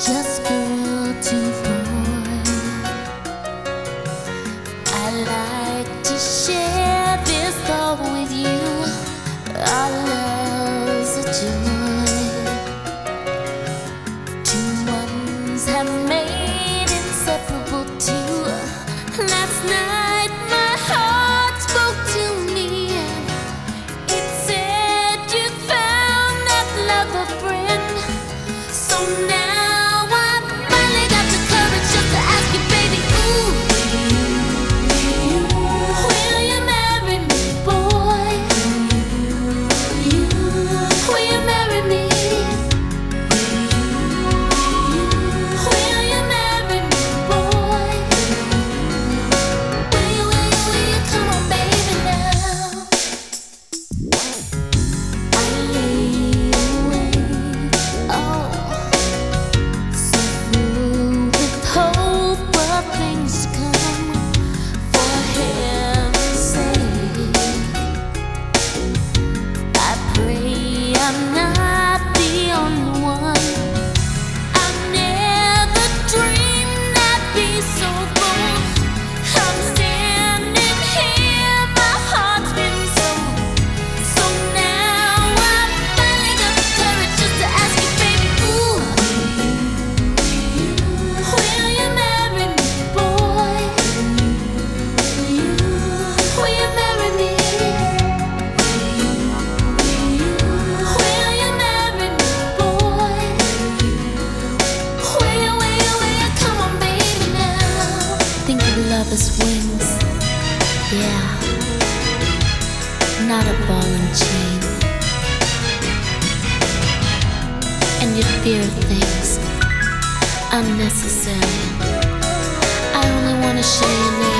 just girl to boy. I like to share this thought with you. Our love's a joy. Two ones have made inseparable two. Last night my heart spoke to me. It said you found that lover friend. So now I finally got the courage just to ask you, baby, ooh, will you marry me, boy? Will you marry me? Will you marry me, boy? Will you, come on, baby, now. I lay awake, oh, so full with hope of things to come. For heaven's sake, I pray I'm not the only one. I never dreamed I'd be so bold. I'm standing here, my heart's been sold. So now I finally got the courage just to ask you, baby, ooh, will you marry me, boy? Will you marry me? Will you marry me, boy? Will you, come on, baby, now. Think of love as wings, yeah, not a ball and chain. And you fear things unnecessary. I only wanna share your name.